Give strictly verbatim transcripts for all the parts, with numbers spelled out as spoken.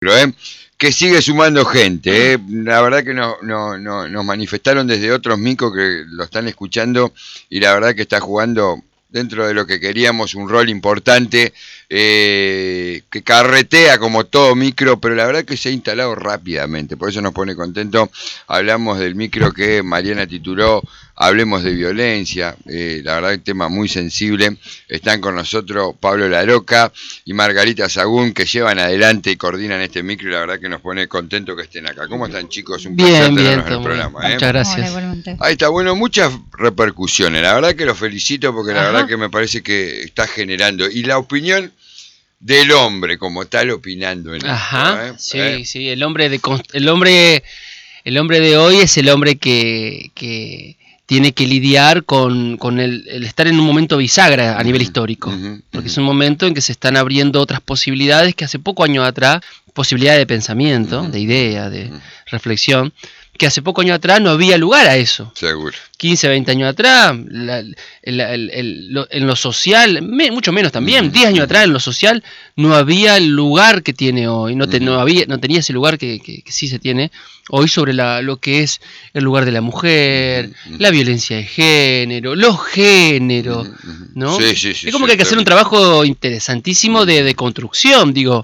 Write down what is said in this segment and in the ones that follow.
¿eh? Que sigue sumando gente, ¿eh? La verdad que no, no, no, nos manifestaron desde otros micos que lo están escuchando y la verdad que está jugando dentro de lo que queríamos un rol importante, eh, que carretea como todo micro, pero la verdad que se ha instalado rápidamente, por eso nos pone contento. Hablamos del micro que Mariana tituló Hablemos de Violencia, eh, la verdad es un tema muy sensible. Están con nosotros Pablo Laroca y Margarita Sagún, que llevan adelante y coordinan este micro, y la verdad que nos pone contento que estén acá. ¿Cómo están, chicos? Un bien, placer bien, tenerlos en el bien, programa. ¿eh? Muchas gracias. Hola, Ahí está, bueno, muchas repercusiones. La verdad que los felicito porque la Ajá. verdad que me parece que está generando. Y la opinión del hombre como tal opinando en Ajá, esto. ¿eh? sí, ¿Eh? sí, el hombre de el hombre el hombre de hoy es el hombre que, que tiene que lidiar con, con el, el estar en un momento bisagra a nivel Uh-huh, histórico, uh-huh, porque uh-huh. es un momento en que se están abriendo otras posibilidades que hace pocos años atrás, posibilidades de pensamiento, Uh-huh, de idea, de uh-huh. reflexión, que hace pocos años atrás no había lugar a eso. Seguro. quince, veinte años atrás, la, el, el, el, lo, en lo social, me, mucho menos también, Uh-huh, diez años uh-huh. atrás en lo social no había el lugar que tiene hoy, no, te, Uh-huh. no, había, no tenía ese lugar que, que, que sí se tiene hoy sobre la, lo que es el lugar de la mujer, Uh-huh, uh-huh. la violencia de género, los géneros, Uh-huh, uh-huh. ¿no? Sí, sí, sí, es como sí, que hay que hacer un trabajo interesantísimo Uh-huh. de, de construcción, digo,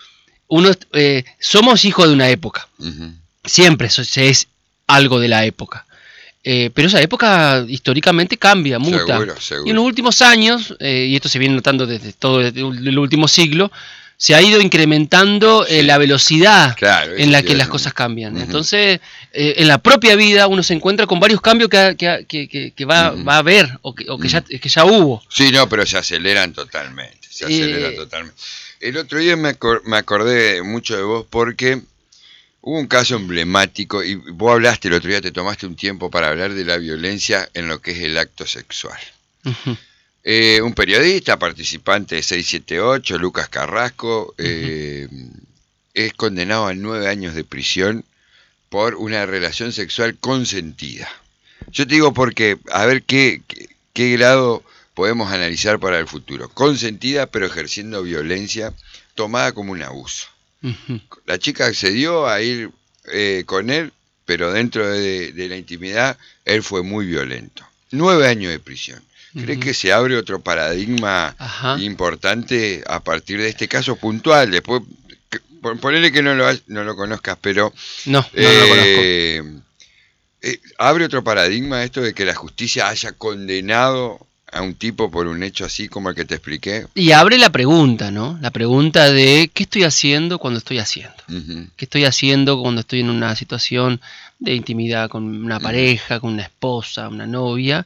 uno eh, somos hijos de una época, Uh-huh. siempre eso es algo de la época. Eh, pero esa época históricamente cambia, muta. Seguro, seguro. Y en los últimos años, eh, y esto se viene notando desde todo el, el último siglo, se ha ido incrementando eh, Sí. la velocidad Claro, en la sí, que sí, las sí. cosas cambian. Uh-huh. Entonces, eh, en la propia vida uno se encuentra con varios cambios que, que, que, que va, Uh-huh. va a haber o que, o que, Uh-huh. ya, que ya hubo. Sí, no, pero se aceleran totalmente, se aceleran Eh, totalmente. El otro día me, acor- me acordé mucho de vos porque hubo un caso emblemático y vos hablaste el otro día, te tomaste un tiempo para hablar de la violencia en lo que es el acto sexual. uh-huh. Eh, un periodista, participante de seiscientos setenta y ocho, Lucas Carrasco, eh, uh-huh. es condenado a nueve años de prisión por una relación sexual consentida. Yo te digo porque, a ver qué, qué, qué grado podemos analizar para el futuro. Consentida, pero ejerciendo violencia, tomada como un abuso. Uh-huh. La chica accedió a ir eh, con él, pero dentro de, de la intimidad, él fue muy violento. Nueve años de prisión. ¿Cree uh-huh. que se abre otro paradigma Ajá. importante a partir de este caso puntual? Después, ponele que no lo, no lo conozcas, pero... No, no, eh, no lo conozco. Eh, ¿Abre otro paradigma esto de que la justicia haya condenado a un tipo por un hecho así como el que te expliqué? Y abre la pregunta, ¿no? La pregunta de ¿qué estoy haciendo cuando estoy haciendo? Uh-huh. ¿Qué estoy haciendo cuando estoy en una situación de intimidad con una pareja, uh-huh. con una esposa, una novia?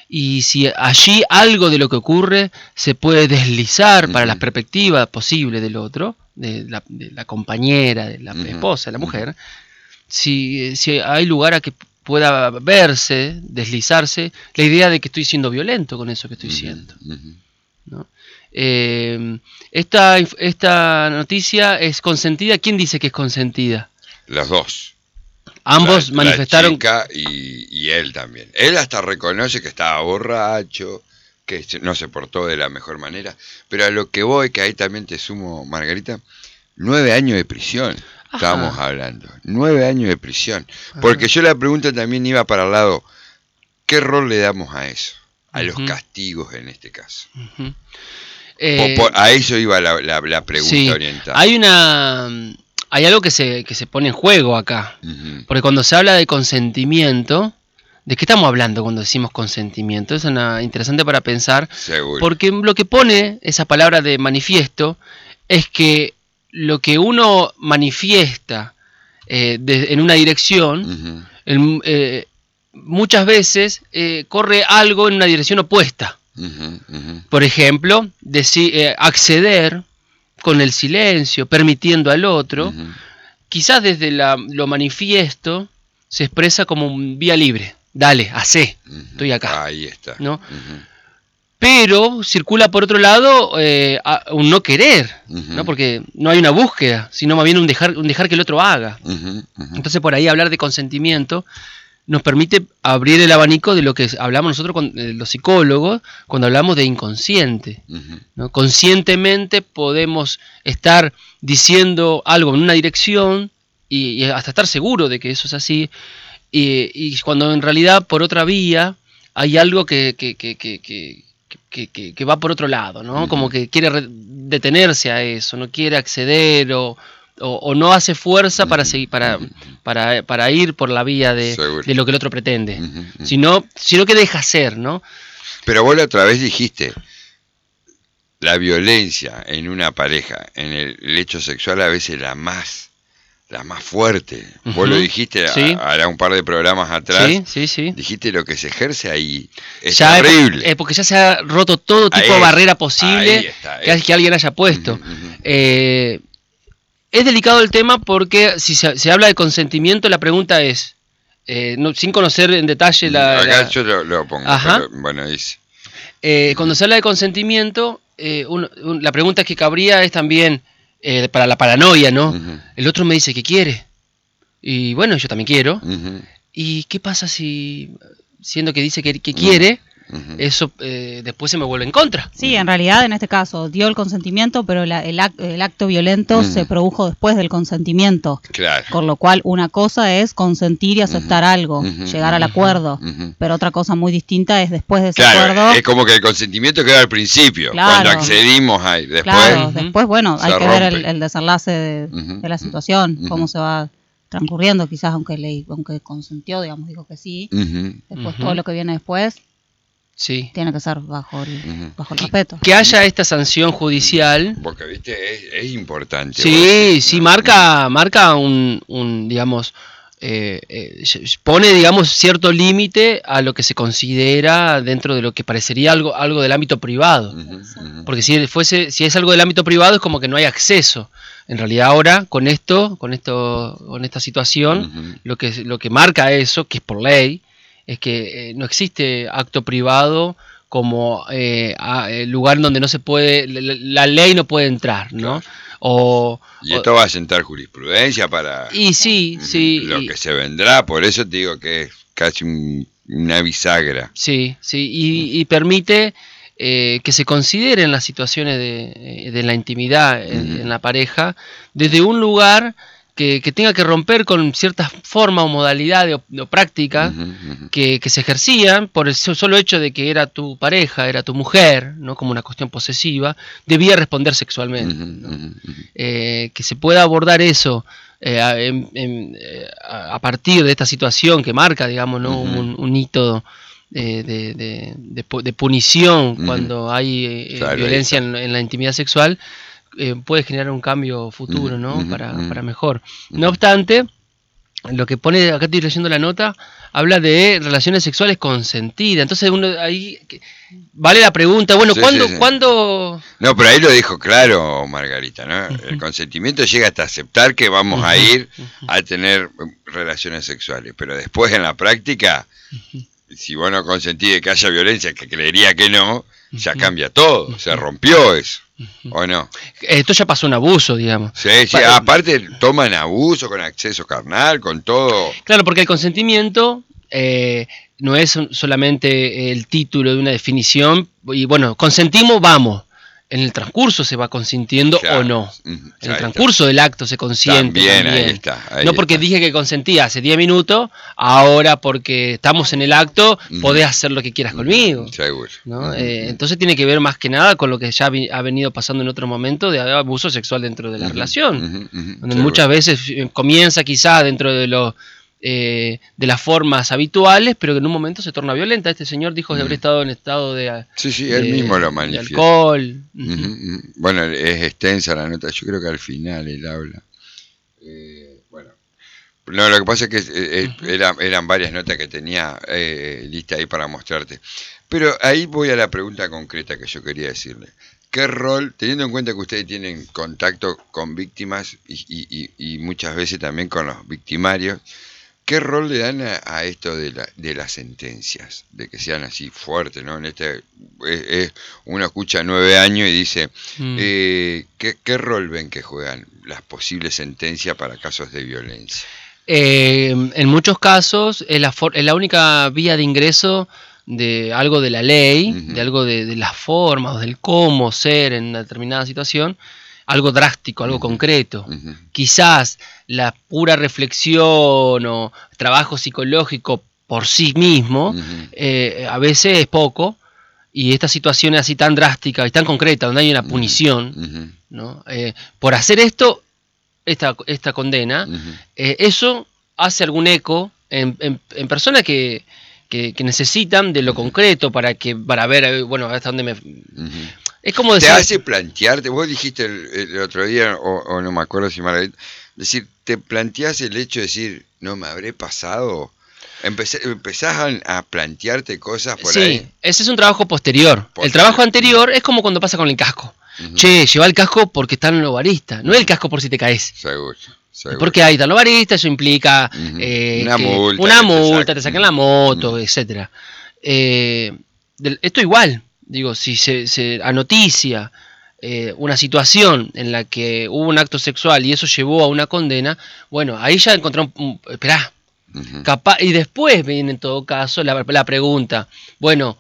Y si allí algo de lo que ocurre se puede deslizar uh-huh. para la perspectiva posible del otro, de la, de la compañera, de la uh-huh. esposa, de la mujer, uh-huh. si, si hay lugar a que pueda verse, deslizarse, la idea de que estoy siendo violento con eso que estoy siendo. Uh-huh. ¿No? Eh, esta, esta noticia es consentida. ¿Quién dice que es consentida? Los dos. Ambos la, manifestaron... La chica y, y él también. Él hasta reconoce que estaba borracho, que no se portó de la mejor manera, pero a lo que voy, que ahí también te sumo, Margarita, nueve años de prisión. Estábamos Ajá. hablando, nueve años de prisión. Ajá. Porque yo la pregunta también iba para el lado, ¿qué rol le damos a eso? A uh-huh. los castigos en este caso. Uh-huh. Eh, por, por, a eso iba la, la, la pregunta sí. orientada. Hay una, hay algo que se, que se pone en juego acá. Uh-huh. Porque cuando se habla de consentimiento, ¿de qué estamos hablando cuando decimos consentimiento? Es una, interesante para pensar. Seguro. Porque lo que pone esa palabra de manifiesto es que lo que uno manifiesta eh, de, en una dirección, uh-huh. el, eh, muchas veces eh, corre algo en una dirección opuesta. Uh-huh, uh-huh. Por ejemplo, deci- eh, acceder con el silencio, permitiendo al otro, uh-huh. quizás desde la, lo manifiesto se expresa como un vía libre. Dale, hacé, uh-huh. estoy acá. Ahí está. ¿No? Uh-huh. Pero circula por otro lado eh, un no querer, uh-huh. ¿no? Porque no hay una búsqueda, sino más bien un dejar, un dejar que el otro haga. Uh-huh. Uh-huh. Entonces por ahí hablar de consentimiento nos permite abrir el abanico de lo que hablamos nosotros, con, eh, los psicólogos, cuando hablamos de inconsciente. Uh-huh. ¿no? Conscientemente podemos estar diciendo algo en una dirección y, y hasta estar seguro de que eso es así, y, y cuando en realidad por otra vía hay algo que, que, que, que, que, que, que, que va por otro lado, ¿no? Uh-huh. Como que quiere re- detenerse a eso, no quiere acceder o... O, o no hace fuerza para seguir, para, para, para ir por la vía de, de lo que el otro pretende, uh-huh, uh-huh. Sino, sino que deja ser, ¿no? Pero vos la otra vez dijiste, la violencia en una pareja, en el, el hecho sexual a veces la más, la más fuerte. Uh-huh. Vos lo dijiste ¿sí? a, a un par de programas atrás. Sí, sí, sí. Dijiste lo que se ejerce ahí es ya terrible. Es, es porque ya se ha roto todo tipo ahí, de barrera posible ahí está, ahí. Que, que alguien haya puesto. Uh-huh, uh-huh. Eh, Es delicado el tema porque si se, se habla de consentimiento, la pregunta es, eh, no, sin conocer en detalle la... Acá la... yo lo, lo pongo, pero, bueno, dice. Eh, cuando se habla de consentimiento, eh, un, un, la pregunta que cabría es también eh, para la paranoia, ¿no? Uh-huh. El otro me dice que quiere, y bueno, yo también quiero. Uh-huh. ¿Y qué pasa si, siendo que dice que, que quiere... Uh-huh. Eso eh, después se me vuelve en contra? Sí, en realidad en este caso dio el consentimiento, pero la, el, act, el acto violento uh-huh. se produjo después del consentimiento. Claro. Con lo cual una cosa es consentir y aceptar uh-huh. algo, uh-huh. llegar al acuerdo, uh-huh. pero otra cosa muy distinta es después de ese claro, acuerdo. Es como que el consentimiento queda al principio, claro. cuando accedimos ahí. Después, claro, uh-huh. después bueno, hay que rompe. ver el, el desenlace de, uh-huh. de la situación, uh-huh. cómo se va transcurriendo, quizás aunque le, aunque consentió, digamos, dijo que sí, uh-huh. después uh-huh. todo lo que viene después. Sí. Tiene que ser bajo el, uh-huh. bajo el respeto. Que haya esta sanción judicial. Porque, viste, es, es importante. Sí, vos, sí, ¿no? marca, marca un, un digamos, eh, eh, pone, digamos, cierto límite a lo que se considera dentro de lo que parecería algo, algo del ámbito privado. Uh-huh, uh-huh. Porque si fuese, si es algo del ámbito privado es como que no hay acceso. En realidad ahora, con esto, con esto, con esta situación, uh-huh. lo que, lo que marca eso, que es por ley, es que eh, no existe acto privado como eh, a, el lugar donde no se puede, la, la ley no puede entrar, ¿no? Claro. O, y esto o, va a sentar jurisprudencia para y sí, mm, sí, lo y, que se vendrá, por eso te digo que es casi un, una bisagra. Sí, sí, y, y permite eh, que se consideren las situaciones de, de la intimidad en, uh-huh. en la pareja desde un lugar Que, que tenga que romper con ciertas formas o modalidades o, o prácticas uh-huh, uh-huh. Que, que se ejercían por el solo hecho de que era tu pareja, era tu mujer, ¿no? Como una cuestión posesiva, debía responder sexualmente. Uh-huh, ¿no? uh-huh. Eh, que se pueda abordar eso eh, en, en, a partir de esta situación que marca, digamos, ¿no? uh-huh. un, un hito de, de, de, de, de punición uh-huh. cuando hay eh, claro, violencia en, en la intimidad sexual. Eh, puede generar un cambio futuro, ¿no? Uh-huh, para, uh-huh. para mejor. No obstante, lo que pone, acá estoy leyendo la nota, habla de relaciones sexuales consentidas. Entonces uno ahí vale la pregunta, bueno, sí, ¿cuándo, sí, sí. ¿cuándo? No, pero ahí lo dijo claro Margarita, ¿no? Uh-huh. El consentimiento llega hasta aceptar que vamos uh-huh. a ir uh-huh. a tener relaciones sexuales, pero después en la práctica, uh-huh. si vos no consentís de que haya violencia, que creería que no, ya cambia todo, uh-huh. se rompió eso. ¿O no? Esto ya pasó un abuso, digamos. Sí, sí, pa- aparte toman abuso con acceso carnal, con todo. Claro, porque el consentimiento eh, no es solamente el título de una definición, y bueno, consentimos, vamos. En el transcurso se va consintiendo claro. o no. En el transcurso está. Del acto se consiente. También, también. Ahí está. Ahí no porque está. Dije que consentía hace diez minutos, ahora porque estamos en el acto, uh-huh. podés hacer lo que quieras conmigo. Seguro. ¿No? Uh-huh. Eh, entonces tiene que ver más que nada con lo que ya vi- ha venido pasando en otro momento de abuso sexual dentro de la uh-huh. relación. Uh-huh. Uh-huh. Donde muchas veces comienza quizás dentro de los... Eh, de las formas habituales, pero que en un momento se torna violenta. Este señor dijo que mm. habría estado en estado de sí, sí, de, él mismo lo manifiesta. De alcohol. Uh-huh. Uh-huh. Bueno, es extensa la nota, yo creo que al final él habla. Eh, bueno, no, lo que pasa es que eh, uh-huh. era, eran varias notas que tenía eh, lista ahí para mostrarte. Pero ahí voy a la pregunta concreta que yo quería decirle. ¿Qué rol, teniendo en cuenta que ustedes tienen contacto con víctimas y, y, y, y muchas veces también con los victimarios, ¿qué rol le dan a, a esto de, la, de las sentencias? De que sean así fuertes, ¿no? En este, es, es, uno escucha nueve años y dice, mm. eh, ¿qué, ¿qué rol ven que juegan las posibles sentencias para casos de violencia? Eh, en muchos casos es la, for- es la única vía de ingreso de algo de la ley, uh-huh. de algo de, de las formas, del cómo ser en una determinada situación, algo drástico, algo uh-huh. concreto. Uh-huh. Quizás la pura reflexión o trabajo psicológico por sí mismo, uh-huh. eh, a veces es poco, y estas situaciones así tan drásticas y tan concretas, donde hay una punición, uh-huh. ¿no? eh, por hacer esto, esta, esta condena, uh-huh. eh, eso hace algún eco en, en, en personas que, que, que necesitan de lo uh-huh. concreto para que para ver, bueno, hasta dónde me... Uh-huh. Es como decir... Te hace plantearte, vos dijiste el, el otro día, o, o no me acuerdo si Margarita, decir, te planteás el hecho de decir, no me habré pasado... Empecé, empezás a, a plantearte cosas por sí, ahí. Sí, ese es un trabajo posterior. posterior. El trabajo anterior es como cuando pasa con el casco. Uh-huh. Che, lleva el casco porque está en los baristas, no uh-huh. el casco por si te caes. Seguro, seguro. Porque ahí están los baristas, eso implica uh-huh. eh, una que multa, una multa te, te sacan uh-huh. la moto, uh-huh. etcétera. Eh, esto igual, digo, si se, se anoticia eh, una situación en la que hubo un acto sexual y eso llevó a una condena, bueno, ahí ya encontramos, um, esperá, Uh-huh. Capaz, y después viene en todo caso la, la pregunta, bueno,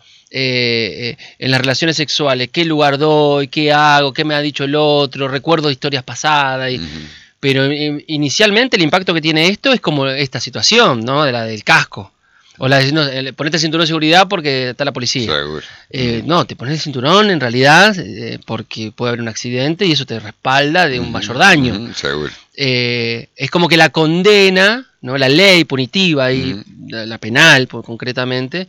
eh, eh, en las relaciones sexuales, ¿qué lugar doy? ¿Qué hago? ¿Qué me ha dicho el otro? Recuerdo historias pasadas, y, uh-huh. pero eh, inicialmente el impacto que tiene esto es como esta situación, ¿no? De la del casco. O la de, no, ponete el cinturón de seguridad porque está la policía. Seguro. Eh, no, te pones el cinturón en realidad eh, porque puede haber un accidente y eso te respalda de un uh-huh. mayor daño. Uh-huh. Seguro. Eh, es como que la condena, ¿no? La ley punitiva y uh-huh. la, la penal, por, concretamente,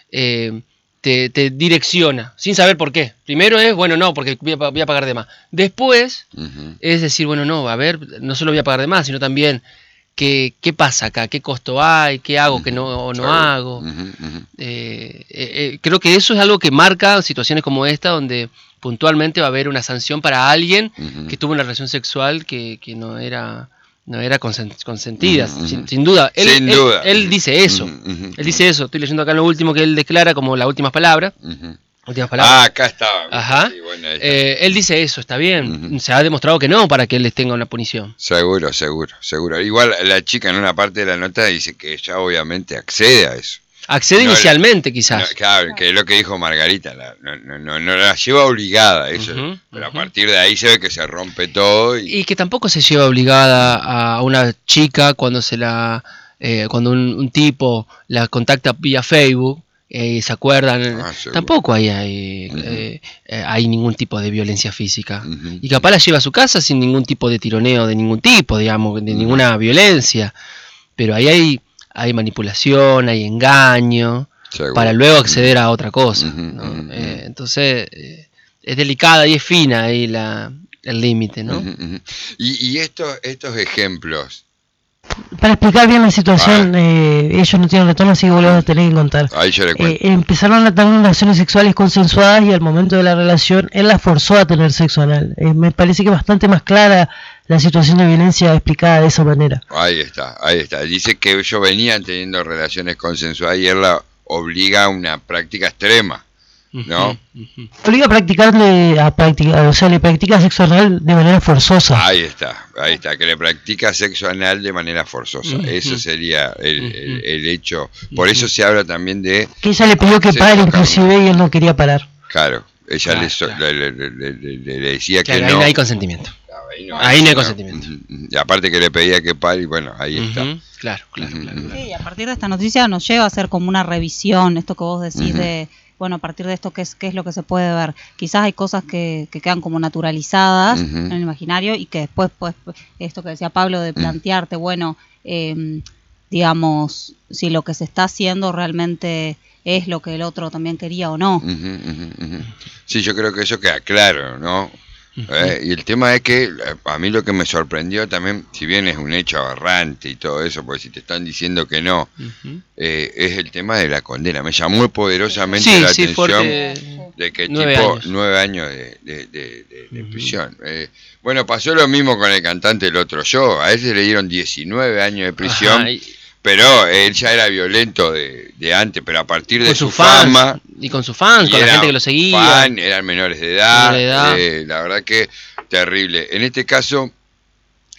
eh, te, te direcciona sin saber por qué. Primero es, bueno, no, porque voy a, voy a pagar de más. Después uh-huh. es decir, bueno, no, a ver, no solo voy a pagar de más, sino también qué, qué pasa acá, qué costo hay, qué hago, uh-huh. qué no, o no hago. Uh-huh. Uh-huh. Eh, eh, creo que eso es algo que marca situaciones como esta, donde puntualmente va a haber una sanción para alguien uh-huh. que tuvo una relación sexual que, que no era no era consentida, uh-huh. sin, sin duda. Él, sin él, duda. Él, él dice eso, uh-huh. él dice eso. Estoy leyendo acá lo último que él declara como las últimas palabras. Uh-huh. Últimas palabras. Ah, acá estaba. Ajá. Sí, bueno, está. Eh, él dice eso, está bien. Uh-huh. Se ha demostrado que no para que él les tenga una punición. Seguro, seguro, seguro. Igual la chica en una parte de la nota dice que ella obviamente accede a eso. Accede no, inicialmente, la, quizás. No, claro, que es lo que dijo Margarita, la, no, no, no, no la lleva obligada, eso, uh-huh, pero uh-huh. a partir de ahí se ve que se rompe todo. Y, y que tampoco se lleva obligada a una chica cuando se la eh, cuando un, un tipo la contacta vía Facebook y eh, se acuerdan, ah, tampoco hay, hay, uh-huh. eh, hay ningún tipo de violencia física. Uh-huh. Y capaz la lleva a su casa sin ningún tipo de tironeo de ningún tipo, digamos, de uh-huh. ninguna violencia, pero ahí hay... hay manipulación, hay engaño, seguro. Para luego acceder a otra cosa, uh-huh, ¿no? uh-huh. eh, entonces eh, es delicada y es fina ahí la, el límite, ¿no? Uh-huh, uh-huh. Y, y estos, estos ejemplos. Para explicar bien la situación, ah. eh, ellos no tienen retorno, así que vos lo vas a tener que contar. Ahí yo le cuento. Eh, empezaron a tener relaciones sexuales consensuadas y al momento de la relación él la forzó a tener sexo anal. Eh, me parece que es bastante más clara la situación de violencia explicada de esa manera. Ahí está, ahí está. Dice que ellos venían teniendo relaciones consensuadas y él la obliga a una práctica extrema, ¿no? Uh-huh. Obliga a practicarle, a practicar, o sea, le practica sexo anal de manera forzosa. Ahí está, ahí está, que le practica sexo anal de manera forzosa. Uh-huh. Eso sería el, uh-huh. el, el hecho. Por uh-huh. eso se habla también de... Que ella le pidió que pare inclusive y él no quería parar. Claro, ella claro, le, so, claro. Le, le, le, le, le decía claro, que ahí no. no hay consentimiento. Ahí no, ahí no hay consentimiento. Y aparte que le pedía que pare, y bueno, ahí uh-huh. está. Claro, claro, claro, claro. Sí, a partir de esta noticia nos lleva a hacer como una revisión, esto que vos decís uh-huh. de, bueno, a partir de esto, ¿qué es, qué es lo que se puede ver? Quizás hay cosas que, que quedan como naturalizadas uh-huh. en el imaginario y que después, pues, esto que decía Pablo, de plantearte, uh-huh. bueno, eh, digamos, si lo que se está haciendo realmente es lo que el otro también quería o no. Uh-huh, uh-huh, uh-huh. Sí, yo creo que eso queda claro, ¿no? Eh, y el tema es que a mí lo que me sorprendió también, si bien es un hecho aberrante y todo eso, porque si te están diciendo que no, uh-huh. eh, es el tema de la condena. Me llamó poderosamente sí, la sí, atención fuerte. De que nueve tipo años. nueve años de, de, de, de, de uh-huh. prisión. Eh, bueno, pasó lo mismo con el cantante El Otro Yo, a ese le dieron diecinueve años de prisión. Ajá, y... Pero él ya era violento de, de antes, pero a partir de con su, su fama... Fans, y con su fans, con la gente que lo seguía. Fan, eran menores de edad, de edad. Eh, la verdad que terrible. En este caso,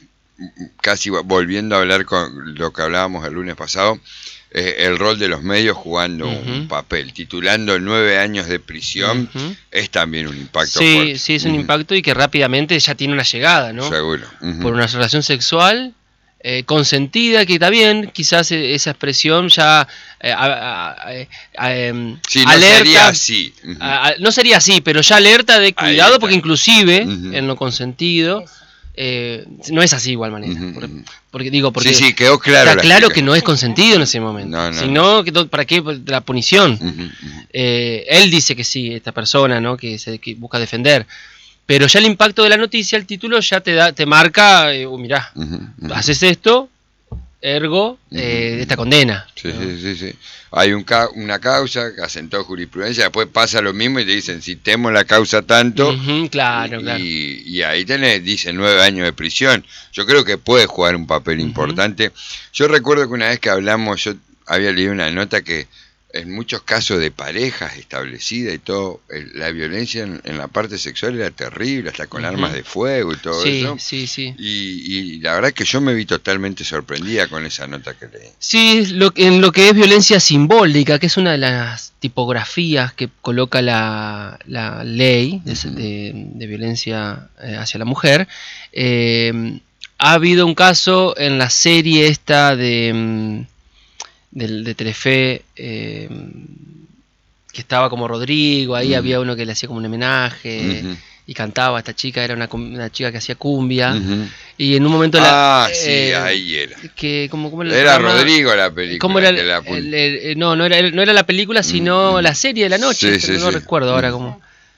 casi volviendo a hablar con lo que hablábamos el lunes pasado, eh, el rol de los medios jugando uh-huh. un papel, titulando nueve años de prisión, uh-huh. es también un impacto sí, fuerte. Sí, es un uh-huh. impacto y que rápidamente ya tiene una llegada, ¿no? Seguro. Uh-huh. Por una relación sexual eh, consentida, que está bien, quizás esa expresión ya eh, a, a, a, a, eh, sí, no alerta. sería así. Uh-huh. A, a, no sería así, pero ya alerta de cuidado, porque inclusive uh-huh. en lo consentido... Eh, no es así de igual manera, uh-huh. porque, porque digo porque sí, sí, quedó claro está claro que no es consentido en ese momento, no, no, sino que para qué la punición. Uh-huh, uh-huh. Eh, él dice que sí, esta persona, ¿no? que se que busca defender, pero ya el impacto de la noticia, el título ya te da, te marca, eh, oh, mirá, uh-huh, uh-huh. haces esto, ergo eh, uh-huh. esta condena. Sí, ¿no? sí, sí, sí. Hay un ca- una causa que asentó jurisprudencia, después pasa lo mismo y te dicen, citemos la causa tanto, uh-huh, claro, y, claro. Y, y ahí tenés, dicen nueve años de prisión. Yo creo que puede jugar un papel uh-huh. importante. Yo recuerdo que una vez que hablamos, yo había leído una nota que en muchos casos de parejas establecidas y todo, el, la violencia en, en la parte sexual era terrible, hasta con uh-huh. armas de fuego y todo sí, eso. Sí, sí, y, y la verdad es que yo me vi totalmente sorprendida con esa nota que leí. Sí, lo, en lo que es violencia simbólica, que es una de las tipografías que coloca la, la ley de, uh-huh. de, de violencia eh, hacia la mujer, eh, ha habido un caso en la serie esta de... De, de Telefe, eh, que estaba como Rodrigo, ahí uh-huh. había uno que le hacía como un homenaje uh-huh. y cantaba, esta chica era una, una chica que hacía cumbia uh-huh. y en un momento ah, la, sí, eh, ahí era que, como, como era, era Rodrigo la película ¿cómo era, la el, el, no, no era, no era la película sino uh-huh. la serie de la noche, sí, no sí, sí. recuerdo uh-huh. ahora cómo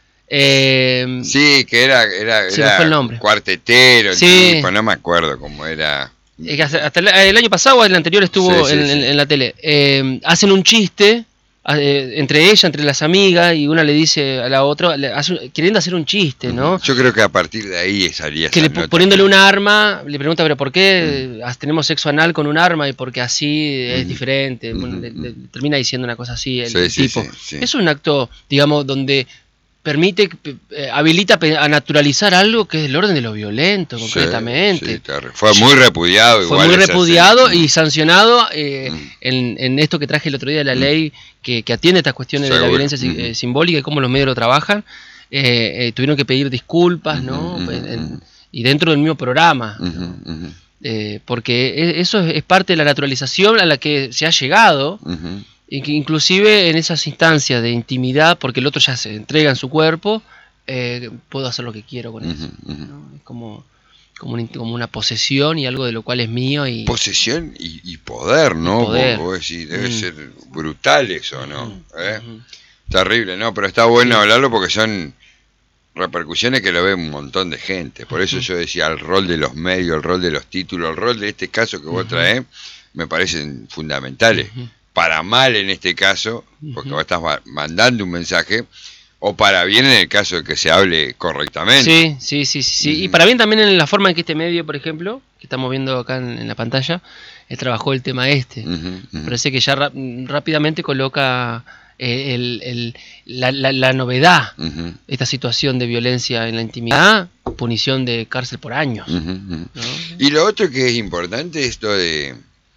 eh, sí, que era, era, se era me fue el nombre. Cuartetero, sí. tipo, no me acuerdo cómo era. Hasta el, el año pasado o el anterior estuvo sí, sí, en, sí. En, en la tele. Eh, hacen un chiste eh, entre ella, entre las amigas, y una le dice a la otra, le hace, queriendo hacer un chiste, ¿no? Yo creo que a partir de ahí salía que le, nota. Poniéndole un arma, le pregunta, pero ¿por qué mm. tenemos sexo anal con un arma? Y porque así es mm. diferente. Mm. Bueno, le, le, termina diciendo una cosa así el, sí, el sí, tipo. Sí, sí. Es un acto, digamos, donde... permite, eh, habilita a naturalizar algo que es el orden de lo violento, sí, concretamente. Sí, claro. Fue muy repudiado. Fue igual muy repudiado y mm. sancionado eh, mm. en, en esto que traje el otro día de la mm. ley que, que atiende estas cuestiones Seguro. de la violencia mm. eh, simbólica y cómo los medios lo trabajan. Eh, eh, tuvieron que pedir disculpas, mm. ¿no? Mm. En, en, y dentro del mismo programa. Mm. ¿no? Mm. Eh, porque eso es parte de la naturalización a la que se ha llegado. Mm. Inclusive en esas instancias de intimidad, porque el otro ya se entrega en su cuerpo, eh, puedo hacer lo que quiero con eso. Uh-huh, uh-huh. ¿no? Es como, como, un, como una posesión y algo de lo cual es mío. Y posesión y, y poder, ¿no? Y poder. Vos, vos decís, debe mm. ser brutal eso, ¿no? Uh-huh. ¿Eh? Uh-huh. Terrible, ¿no? Pero está bueno sí. hablarlo porque son repercusiones que lo ve un montón de gente. Por eso uh-huh. yo decía, el rol de los medios, el rol de los títulos, el rol de este caso que vos uh-huh. traés, me parecen fundamentales. Uh-huh. Para mal en este caso, porque uh-huh. vos estás mandando un mensaje, o para bien en el caso de que se hable correctamente. Sí, sí, sí, sí. Uh-huh. Y para bien también en la forma en que este medio, por ejemplo, que estamos viendo acá en, en la pantalla, él trabajó el tema este. Uh-huh. Uh-huh. Parece que ya ra- rápidamente coloca eh, el, el, la, la, la novedad, uh-huh. esta situación de violencia en la intimidad, punición de cárcel por años. Uh-huh. Uh-huh. ¿No? Y lo otro que es importante, esto de...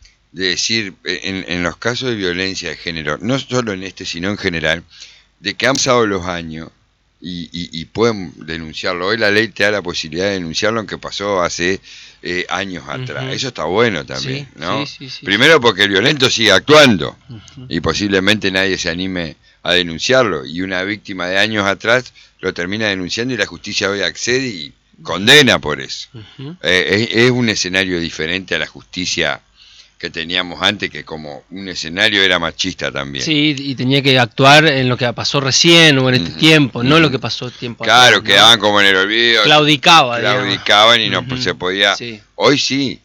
de decir, en, en los casos de violencia de género, no solo en este, sino en general, de que han pasado los años y, y, y pueden denunciarlo. Hoy la ley te da la posibilidad de denunciarlo, aunque pasó hace eh, años atrás. Uh-huh. Eso está bueno también, sí, ¿no? Sí, sí, sí, Primero porque el violento sigue actuando uh-huh. y posiblemente nadie se anime a denunciarlo. Y una víctima de años atrás lo termina denunciando y la justicia hoy accede y condena por eso. Uh-huh. Eh, es, es un escenario diferente a la justicia que teníamos antes, que como un escenario era machista también. Sí, y tenía que actuar en lo que pasó recién o en este uh-huh. tiempo, no uh-huh. lo que pasó tiempo claro, atrás. Claro, ¿no? quedaban como en el olvido. Claudicaba, Claudicaban digamos. y no uh-huh. se podía... Sí. Hoy sí.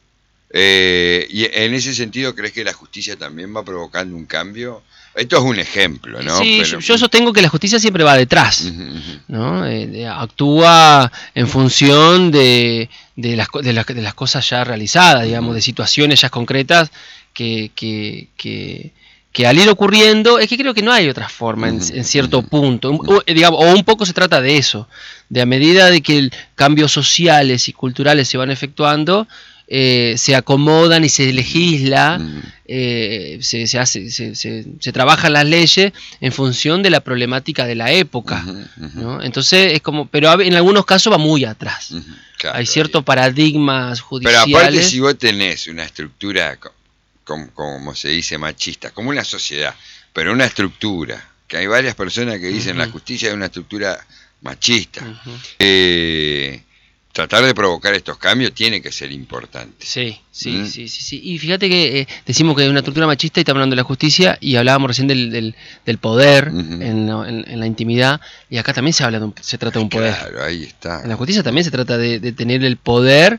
Eh, y en ese sentido, ¿crees que la justicia también va provocando un cambio? Esto es un ejemplo, ¿no? Sí, Pero... yo sostengo que la justicia siempre va detrás, uh-huh. ¿no? Eh, actúa en función de, de, las, de, las, de las cosas ya realizadas, digamos, uh-huh. de situaciones ya concretas que, que, que, que al ir ocurriendo, es que creo que no hay otra forma en, en cierto uh-huh. punto, uh-huh. o, digamos, o un poco se trata de eso, de a medida de que el, cambios sociales y culturales se van efectuando, eh, se acomodan y se legisla, eh, se, se, hace, se, se, se trabajan las leyes en función de la problemática de la época, ¿no? Entonces es como, pero en algunos casos va muy atrás. Claro, hay ciertos ahí. paradigmas judiciales. Pero aparte, si vos tenés una estructura, como, como se dice, machista, como una sociedad, pero una estructura, que hay varias personas que dicen uh-huh. la justicia es una estructura machista, uh-huh. eh, tratar de provocar estos cambios tiene que ser importante. Sí, sí, ¿Mm? sí, sí, sí. Y fíjate que eh, decimos que es una estructura machista y estamos hablando de la justicia y hablábamos recién del, del, del poder uh-huh. en, en, en la intimidad, y acá también se habla de un, se trata de un poder. Claro, ahí está. En la justicia también se trata de, de tener el poder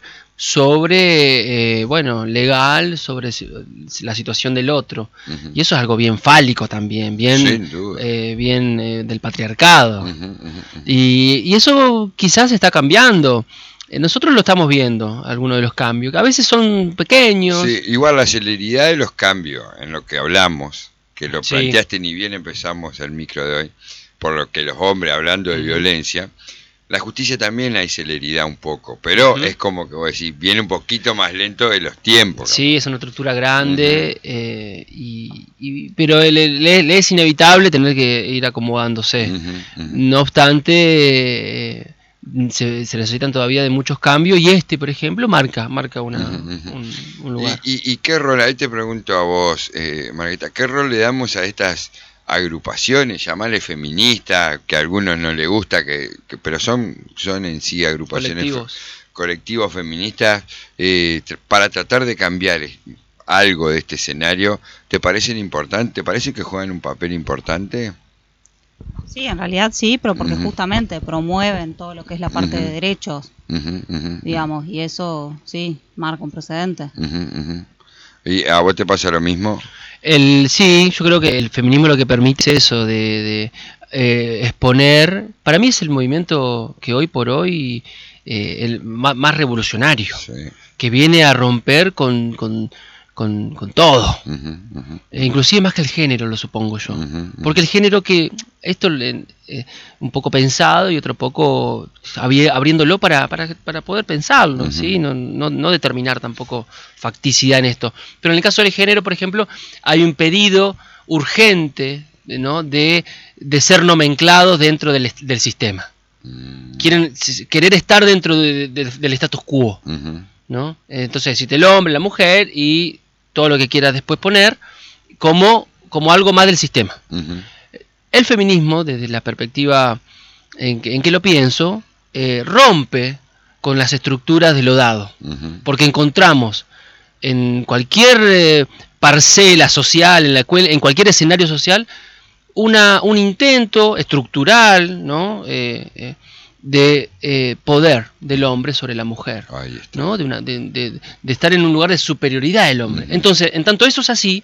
sobre, eh, bueno, legal, sobre la situación del otro. Uh-huh. Y eso es algo bien fálico también, bien, eh, bien eh, del patriarcado. Uh-huh, uh-huh. Y, y eso quizás está cambiando. Nosotros lo estamos viendo, algunos de los cambios, que a veces son pequeños. Sí, igual la celeridad de los cambios en lo que hablamos, que lo sí. planteaste ni bien empezamos el micro de hoy, por lo que los hombres hablando de uh-huh. violencia, la justicia también hay celeridad un poco, pero uh-huh. es como que vos decís, viene un poquito más lento de los tiempos. Sí, ¿no? Es una estructura grande, uh-huh. eh, y, y, pero le, le, le es inevitable tener que ir acomodándose. Uh-huh. Uh-huh. No obstante, eh, se, se necesitan todavía de muchos cambios, y este, por ejemplo, marca marca una, uh-huh. un, un lugar. ¿Y, y, ¿Y qué rol, ahí te pregunto a vos, eh, Margarita, qué rol le damos a estas agrupaciones, llamarle feministas, que a algunos no les gusta, que, que pero son son en sí agrupaciones, colectivos, fe, colectivos feministas, eh, tr- para tratar de cambiar algo de este escenario? ¿Te parecen importantes? ¿Te parece que juegan un papel importante? Sí, en realidad sí, pero porque uh-huh. justamente promueven todo lo que es la parte uh-huh. de derechos, uh-huh. Uh-huh. digamos, y eso sí, marca un precedente. Uh-huh. Uh-huh. ¿Y a vos te pasa lo mismo? El, sí, yo creo que el feminismo lo que permite es eso, de, de eh, exponer. Para mí es el movimiento que hoy por hoy eh, el más, más revolucionario, sí. que viene a romper con, con, con, con todo, uh-huh, uh-huh. Eh, inclusive más que el género, lo supongo yo, uh-huh, uh-huh. porque el género que esto eh, un poco pensado y otro poco abri- abriéndolo para, para, para poder pensarlo, uh-huh. ¿sí? no, no, no determinar tampoco facticidad en esto, pero en el caso del género, por ejemplo, hay un pedido urgente, ¿no? de, de ser nomenclados dentro del, del sistema, uh-huh. quieren querer estar dentro de, de, del status quo, uh-huh. ¿no? Entonces existe el hombre, la mujer y todo lo que quieras después poner como, como algo más del sistema. Uh-huh. El feminismo, desde la perspectiva en que, en que lo pienso, eh, rompe con las estructuras de lo dado, uh-huh. porque encontramos en cualquier eh, parcela social, en, la cual, en cualquier escenario social, una, un intento estructural, ¿no? eh, eh, de eh, poder del hombre sobre la mujer, ¿no? de, una, de, de, de estar en un lugar de superioridad del hombre. Uh-huh. Entonces, en tanto eso es así,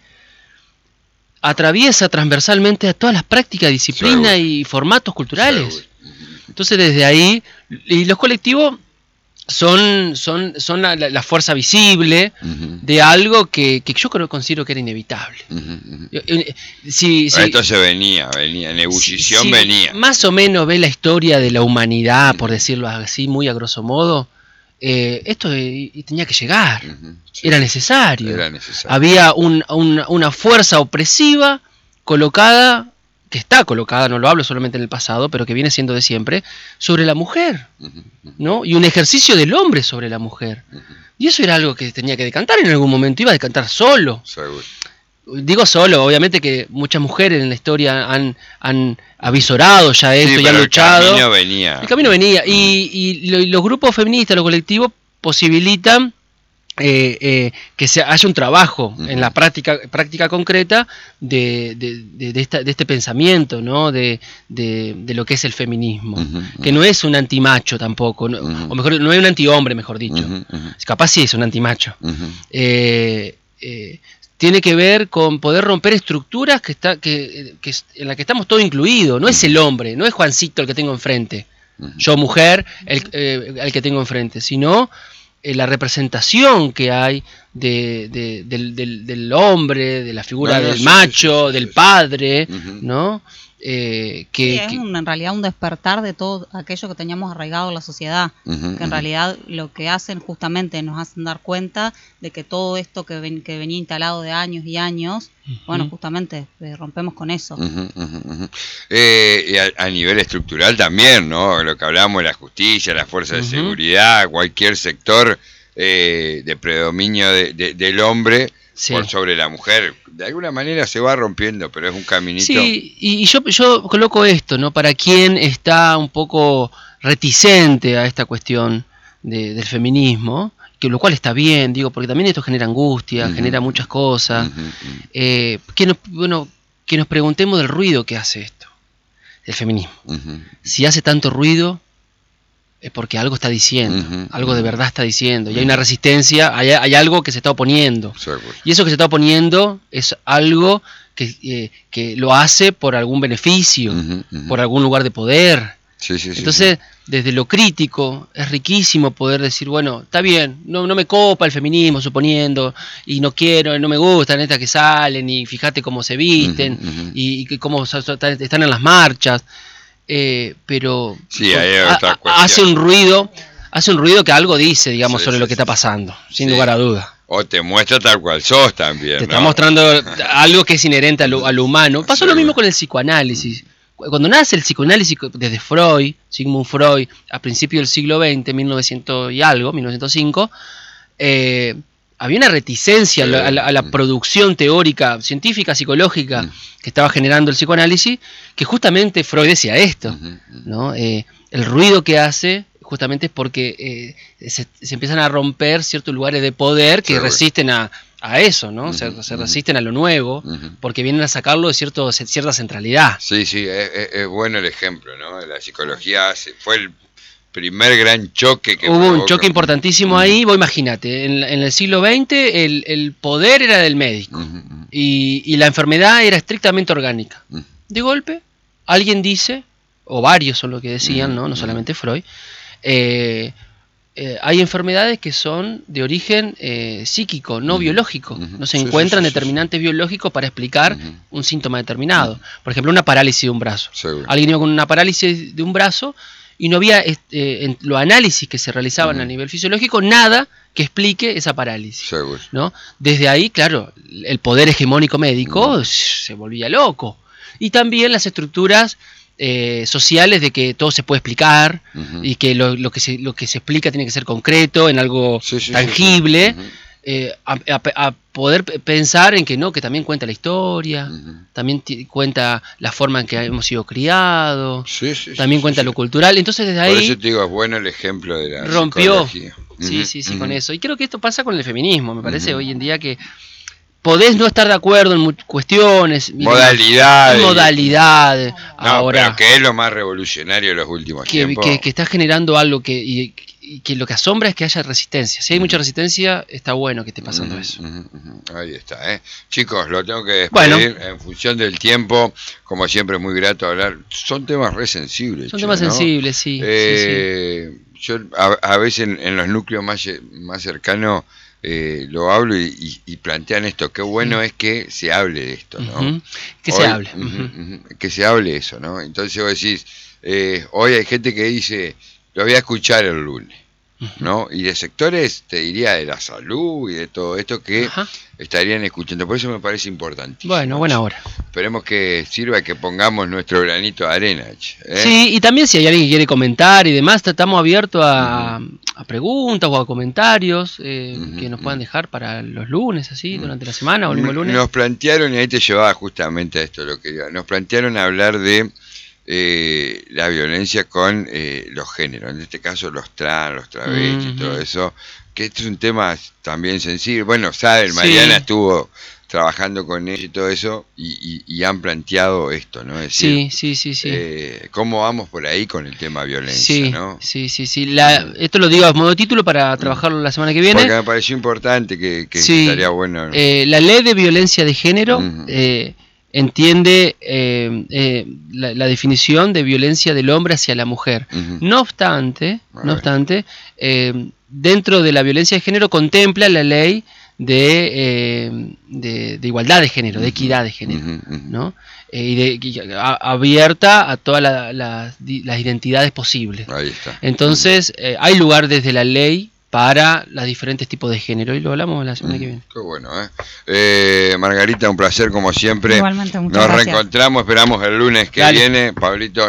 atraviesa transversalmente a todas las prácticas, disciplinas y formatos culturales. Entonces, desde ahí, y los colectivos son, son, son la, la fuerza visible uh-huh. de algo que, que yo creo considero que era inevitable. Uh-huh. Si, si, Esto se venía, venía, en ebullición si, si venía. Más o menos ve la historia de la humanidad, uh-huh. por decirlo así, muy a grosso modo, eh, esto eh, tenía que llegar, uh-huh. sí. era, necesario. era necesario. Había un, un, una fuerza opresiva colocada, que está colocada, no lo hablo solamente en el pasado, pero que viene siendo de siempre, sobre la mujer, ¿no? Y un ejercicio del hombre sobre la mujer. Y eso era algo que tenía que decantar en algún momento, iba a decantar solo. Seguro. Digo solo, obviamente que muchas mujeres en la historia han, han avisorado ya esto, sí, y han luchado. El camino venía. El camino venía. Y, y los grupos feministas, los colectivos, posibilitan Eh, eh, que se haya un trabajo uh-huh. en la práctica práctica concreta de, de, de, de, esta, de este pensamiento, ¿no? de, de, de lo que es el feminismo, uh-huh. que no es un antimacho tampoco, no, uh-huh. o mejor, no es un antihombre, mejor dicho, uh-huh. Uh-huh. capaz sí es un antimacho, uh-huh. eh, eh, tiene que ver con poder romper estructuras que está que, que en las que estamos todos incluidos, no uh-huh. es el hombre, no es Juancito el que tengo enfrente, uh-huh. yo mujer, el, eh, el que tengo enfrente, sino la representación que hay de, de, del, del, del hombre, de la figura no, no, del sí, macho, sí, sí, del sí, padre, sí. Uh-huh. ¿no? Eh, que, sí, es que... un, en realidad un despertar de todo aquello que teníamos arraigado en la sociedad, uh-huh, que en uh-huh. realidad lo que hacen justamente nos hacen dar cuenta de que todo esto que, ven, que venía instalado de años y años, uh-huh. bueno, justamente eh, rompemos con eso. Uh-huh, uh-huh, uh-huh. Eh, y a, a nivel estructural también, ¿no? Lo que hablábamos de la justicia, las fuerzas uh-huh. de seguridad, cualquier sector eh, de predominio de, de, del hombre sí. por sobre la mujer. De alguna manera se va rompiendo, pero es un caminito. Sí, y yo, yo coloco esto, ¿no? Para quien está un poco reticente a esta cuestión de, del feminismo, que lo cual está bien, digo, porque también esto genera angustia, uh-huh. genera muchas cosas. Uh-huh. Eh, que nos, bueno, que nos preguntemos del ruido que hace esto, el feminismo. Uh-huh. Si hace tanto ruido, es porque algo está diciendo, uh-huh, algo uh-huh. de verdad está diciendo, y hay una resistencia, hay, hay algo que se está oponiendo, Seguro. Y eso que se está oponiendo es algo que, eh, que lo hace por algún beneficio, uh-huh, uh-huh. por algún lugar de poder. Sí, sí, Entonces, sí, sí. desde lo crítico, es riquísimo poder decir, bueno, está bien, no, no me copa el feminismo, suponiendo, y no quiero, no me gustan estas que salen, y fíjate cómo se visten, uh-huh, uh-huh. y, y cómo están en las marchas. Eh, pero sí, hay otra a, hace un ruido, hace un ruido que algo dice, digamos, sí, sobre sí, lo que sí, está pasando, sin sí. lugar a duda. O te muestra tal cual sos también. Te ¿no? está mostrando algo que es inherente a lo, a lo humano. Pasó sí, lo mismo con el psicoanálisis. Cuando nace el psicoanálisis desde Freud, Sigmund Freud, a principios del siglo veinte, mil novecientos y algo, mil novecientos cinco, eh, había una reticencia sí. a, la, a, la, a la producción teórica, científica, psicológica mm. que estaba generando el psicoanálisis, que justamente Freud decía esto, mm-hmm. ¿no? Eh, el ruido que hace justamente es porque eh, se, se empiezan a romper ciertos lugares de poder que sí, resisten a, a eso, ¿no? Mm-hmm. Se, se resisten a lo nuevo, mm-hmm. porque vienen a sacarlo de cierto, cierta centralidad. Sí, sí, es, es, es bueno el ejemplo, ¿no? La psicología fue el primer gran choque que hubo provoca. Un choque importantísimo uh-huh. ahí. Vos imaginate, en, en el siglo veinte el, el poder era del médico uh-huh. y, y la enfermedad era estrictamente orgánica. Uh-huh. De golpe, alguien dice, o varios son lo que decían, uh-huh. no, no solamente Freud, eh, eh, hay enfermedades que son de origen eh, psíquico, no uh-huh. biológico. Uh-huh. No se sí, encuentran sí, sí, determinantes sí. biológicos para explicar uh-huh. un síntoma determinado. Uh-huh. Por ejemplo, una parálisis de un brazo. Seguro. Alguien iba con una parálisis de un brazo y no había este, en los análisis que se realizaban uh-huh. a nivel fisiológico nada que explique esa parálisis. Seguro. ¿No? Desde ahí, claro, el poder hegemónico médico uh-huh. se volvía loco. Y también las estructuras eh, sociales de que todo se puede explicar uh-huh. y que lo, lo, que se, lo que se explica tiene que ser concreto, en algo sí, sí, tangible. Sí, sí. Uh-huh. Eh, a, a, a poder pensar en que no, que también cuenta la historia, uh-huh. también t- cuenta la forma en que hemos sido criados, sí, sí, también sí, cuenta sí, lo sí. cultural. Entonces desde ahí... Por eso te digo, es bueno el ejemplo de la rompió. psicología. Sí, uh-huh. sí, sí, uh-huh. con eso. Y creo que esto pasa con el feminismo, me parece uh-huh. hoy en día que podés no estar de acuerdo en cuestiones, modalidades, modalidades. No, ahora, pero que es lo más revolucionario de los últimos que, tiempos. Que, que está generando algo que... Y, y que lo que asombra es que haya resistencia. Si hay uh-huh. mucha resistencia, está bueno que esté pasando uh-huh, eso. Uh-huh, uh-huh. Ahí está, ¿eh? Chicos, lo tengo que despedir bueno. en función del tiempo. Como siempre, es muy grato hablar. Son temas re sensibles. Son temas ¿no? sensibles, sí. Eh, sí, sí. Yo a, a veces en, en los núcleos más, más cercanos eh, lo hablo y, y, y plantean esto. Qué bueno uh-huh. es que se hable de esto, ¿no? Uh-huh. Que hoy, se hable. Uh-huh, uh-huh, que se hable eso, ¿no? Entonces vos decís, eh, hoy hay gente que dice... Lo voy a escuchar el lunes, ¿no? Y de sectores, te diría, de la salud y de todo esto que Ajá. estarían escuchando. Por eso me parece importante. Bueno, buena hora. Esperemos que sirva que pongamos nuestro granito de arena. ¿eh? Sí, y también si hay alguien que quiere comentar y demás, estamos abiertos a, uh-huh. a preguntas o a comentarios eh, uh-huh. que nos puedan dejar para los lunes, así, uh-huh. durante la semana o el mismo lunes. Nos plantearon, y ahí te llevaba justamente a esto, lo que nos plantearon hablar de Eh, la violencia con eh, los géneros, en este caso los trans, los travestis y uh-huh. todo eso, que este es un tema también sensible. Bueno, saben, Mariana sí. estuvo trabajando con ellos y todo eso, y, y, y han planteado esto, ¿no? Es decir, sí, sí, sí, sí. Eh, ¿cómo vamos por ahí con el tema violencia, sí, ¿no? Sí, sí, sí. La, mm. Esto lo digo a modo de título para trabajarlo mm. la semana que viene. Porque me pareció importante que, que sí. estaría bueno. Eh, la ley de violencia de género... Mm. Eh, entiende eh, eh, la, la definición de violencia del hombre hacia la mujer. Uh-huh. No obstante, no obstante eh, dentro de la violencia de género contempla la ley de, eh, de, de igualdad de género, de equidad de género, uh-huh. ¿no? Eh, y, de, y a, abierta a todas la, la, las identidades posibles. Ahí está. Entonces, eh, hay lugar desde la ley para los diferentes tipos de género, y lo hablamos la semana mm, que viene. Qué bueno, ¿eh? eh Margarita, un placer como siempre. Igualmente, muchas Nos gracias. Reencontramos, esperamos el lunes que Dale. viene. Pablito,